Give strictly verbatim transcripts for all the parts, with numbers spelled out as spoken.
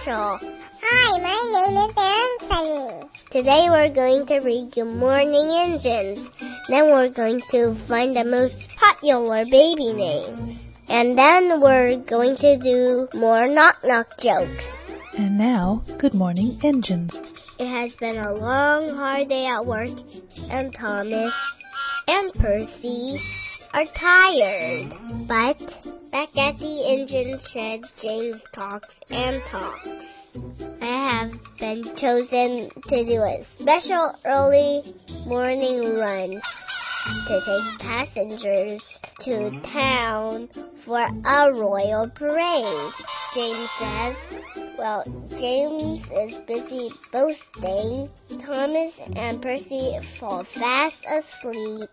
special. Hi, my name is Anthony. Today we're going to read Good Morning Engines. Then we're going to find the most popular baby names. And then we're going to do more knock-knock jokes. And now, Good Morning Engines. It has been a long, hard day at work, and Thomas and Percy are tired. But back at the engine shed, James talks and talks. I have been chosen to do a special early morning run to take passengers to town for a royal parade. James says, well, James is busy boasting. Thomas and Percy fall fast asleep.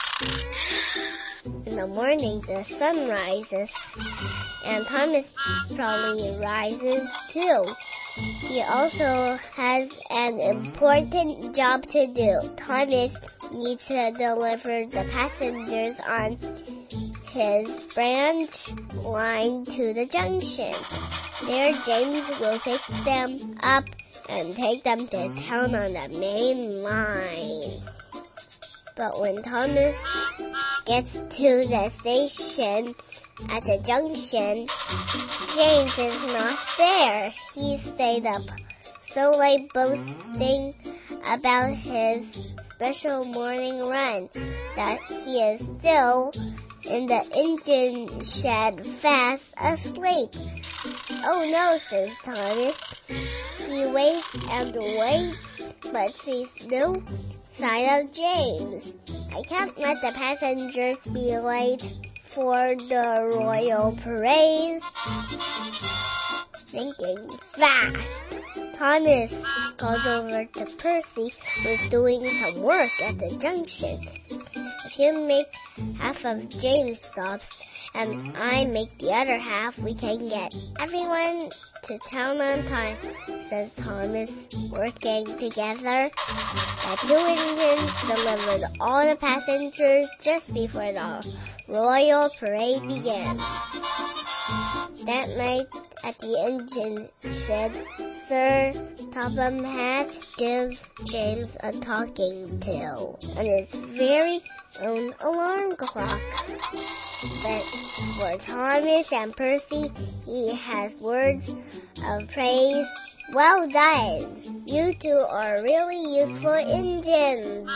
In the morning, the sun rises, and Thomas probably rises too. He also has an important job to do. Thomas needs to deliver the passengers on his branch line to the junction. There, James will pick them up and take them to town on the main line. But when Thomas gets to the station at the junction, James is not there. He stayed up so late boasting about his special morning run that he is still in the engine shed fast asleep. Oh no, says Thomas. He waits and waits, but sees no sign of James. I can't let the passengers be late for the royal parade. Thinking fast, Thomas calls over to Percy, who's doing some work at the junction. If you make half of James' stops and I make the other half, we can get everyone to town on time, says Thomas. Working together, the two engines delivered all the passengers just before the royal parade begins. That night at the engine shed, Sir Topham Hatt gives James a talking to and his very own alarm clock. But for Thomas and Percy, he has words of praise. Well done! You two are really useful engines.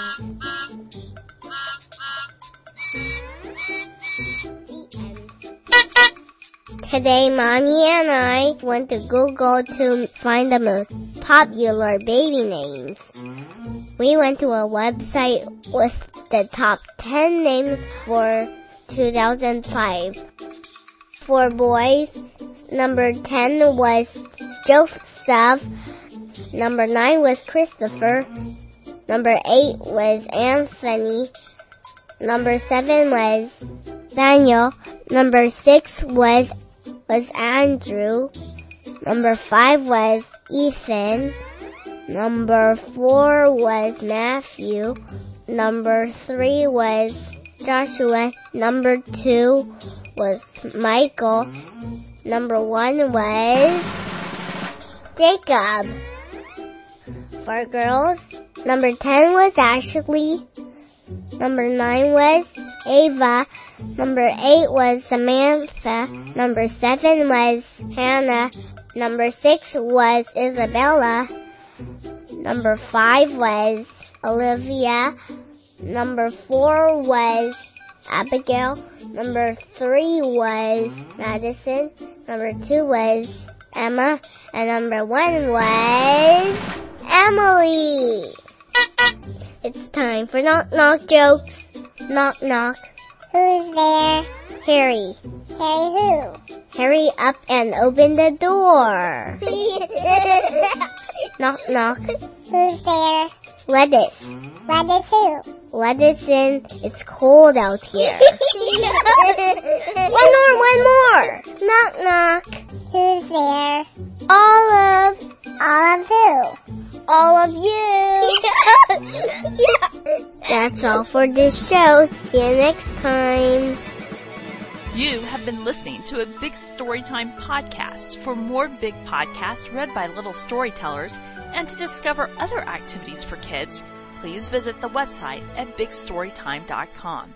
Today, Mommy and I went to Google to find the most popular baby names. We went to a website with the top ten names for two thousand five. For boys, number ten was Joseph, number nine was Christopher, number eight was Anthony, number seven was Daniel, number six was was Andrew, number five was Ethan, number four was Matthew, number three was Joshua, number two was Michael, number one was Jacob. For girls, number ten was Ashley, number nine was Ava, number eight was Samantha, number seven was Hannah, number six was Isabella, number five was Olivia, number four was Abigail, number three was Madison, number two was Emma, and number one was Emily. It's time for knock knock jokes. Knock knock. Who's there? Harry. Harry who? Hurry up and open the door. Knock knock. Who's there? Lettuce. Lettuce who? Lettuce in. It's cold out here. One more, one more. Knock knock. Who's there? Olive. All of who? All of you. That's all for this show. See you next time. You have been listening to a Big Storytime podcast. For more big podcasts read by little storytellers and to discover other activities for kids, please visit the website at big storytime dot com.